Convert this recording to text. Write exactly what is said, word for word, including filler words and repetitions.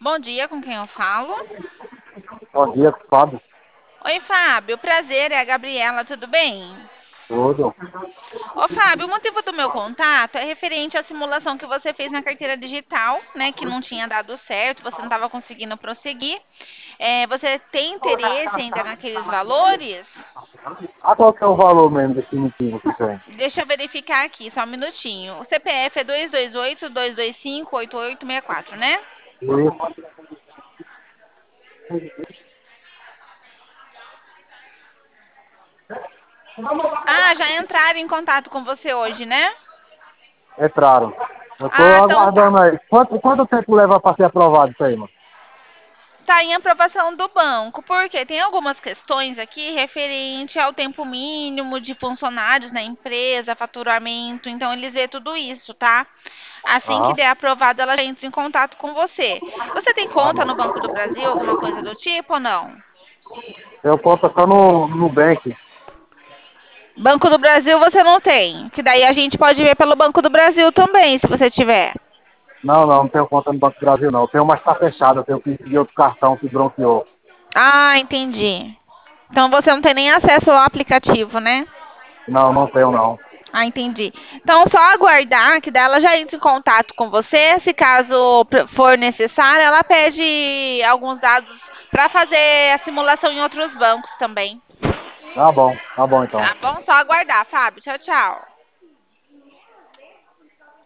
Bom dia, com quem eu falo? Bom dia, Fábio. Oi, Fábio, prazer, é a Gabriela, tudo bem? Tudo. Ô, Fábio, o motivo do meu contato é referente à simulação que você fez na carteira digital, né, que não tinha dado certo, você não estava conseguindo prosseguir. É, você tem interesse ainda naqueles valores? Ah, qual que é o valor mesmo definitivo que tem? Deixa eu verificar aqui, só um minutinho. O C P F é dois dois oito, dois dois cinco, oito oito seis quatro, né? Isso. Ah, já entraram em contato com você hoje, né? Entraram. Eu tô Ah, então tá. aguardando aí. Quanto, quanto tempo leva para ser aprovado isso aí, mano? Está em aprovação do banco, porque tem algumas questões aqui referente ao tempo mínimo de funcionários na empresa, faturamento, então eles vê tudo isso, tá? Assim que Aham. der aprovado, ela já entra em contato com você. Você tem Ah, conta no não. Banco do Brasil, alguma coisa do tipo ou não? Eu conto só no, no Bank. Banco do Brasil você não tem, que daí a gente pode ver pelo Banco do Brasil também, se você tiver. Não, não, não tenho conta no Banco do Brasil, não. Eu tenho, mas tá fechado. Eu tenho que pedir outro cartão que bronqueou. Ah, entendi. Então você não tem nem acesso ao aplicativo, né? Não, não tenho, não. Ah, entendi. Então, só aguardar que dela já entre em contato com você. Se caso pr- for necessário, ela pede alguns dados para fazer a simulação em outros bancos também. Tá bom, tá bom então. Tá bom? Só aguardar, Fábio. Tchau, tchau.